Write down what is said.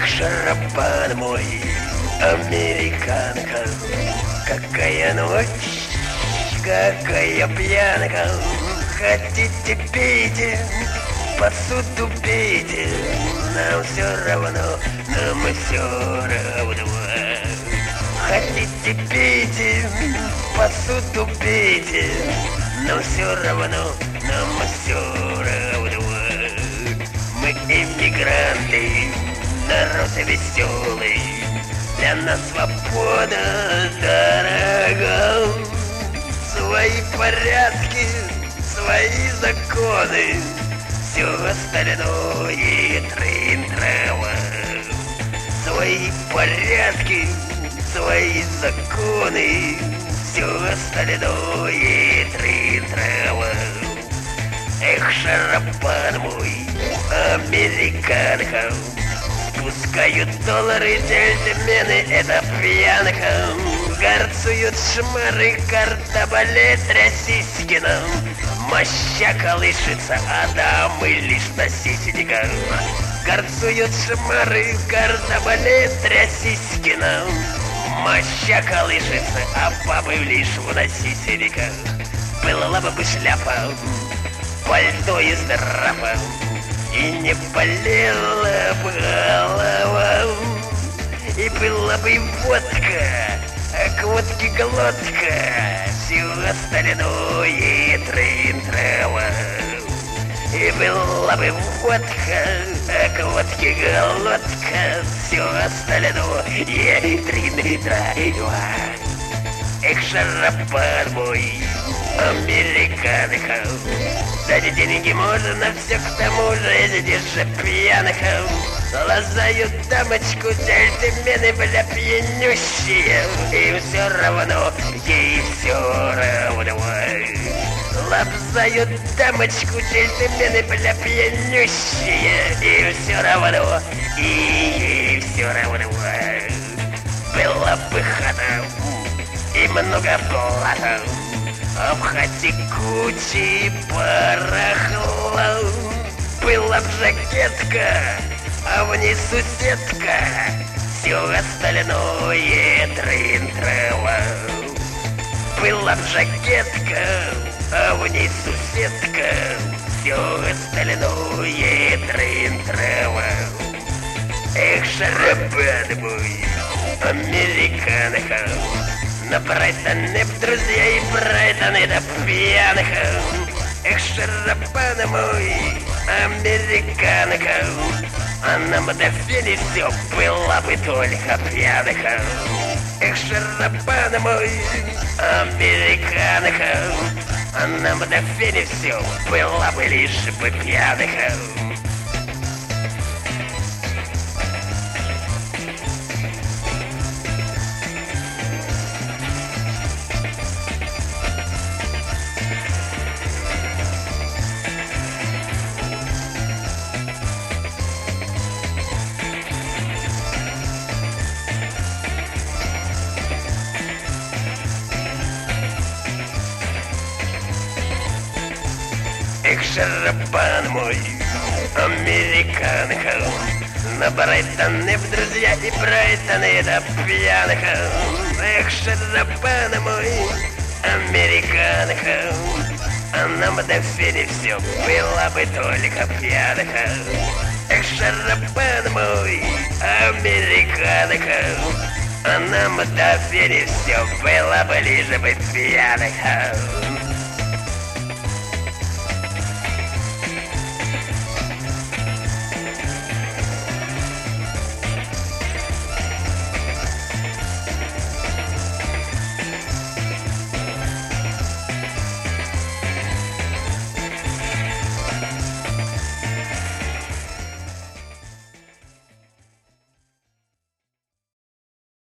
Эх, шарабан мой, американка, какая ночь, какая пьянка. Хотите пейте, посуду пейте, нам все равно, нам все равно. Хотите пейте, посуду пейте, нам все равно, нам все равно. Мы иммигранты, народ веселый, для нас свобода дорога. Свои порядки, свои законы, все остальное трын-трава. Свои порядки, свои законы, все остальное трын-трава. Эх, шарабан мой, американка, спускают доллары джентльмены, это пьянка. Горцуют шмары, картабалет Сиськина. Моща колышется, а дамы лишь на сисниках. Горцуют шмары, картабалет Сиськина. Моща колышется, а бабы лишь на сисниках. Была бы шляпа, пальто из драпа, и не болела бы голова. И была бы водка, а к водке глотка, все остальное трын-трава. И была бы водка, а к водке глотка, все остальное трын-трава. Эх, шарабан мой, американка, дать деньги можно, все к тому же, здесь же пьянка. Лазают дамочку джентльмены, бля, пьянющие, им все равно, ей все равно. Лапзают дамочку джентльмены, бля, пьянющие, им все равно, и ей все равно. Была бы хата и много плата, а в хате кучи барахла. Была б жакетка, а в ней суседка, все остальное трын-трава. Была б жакетка, а в ней суседка, все остальное трын-трава. Эх, шарабан мой, американка, на Брайтоне в друзья и Брайтон это пьянка. Эх, шарабан мой, американка, а на Мадофине все была бы только пьянка. Эх, шарабан мой, американка, а на Мадофине все была бы лишь бы пьянка. Эх, шарабан мой, американка, на Брайтоне в друзья и Брайтон это пьянка. Эх, шарабан мой, американка, а на Мадофине все была бы только пьянка. Эх, шарабан мой, американка, а на Мадофине все было бы лишь бы пьянка.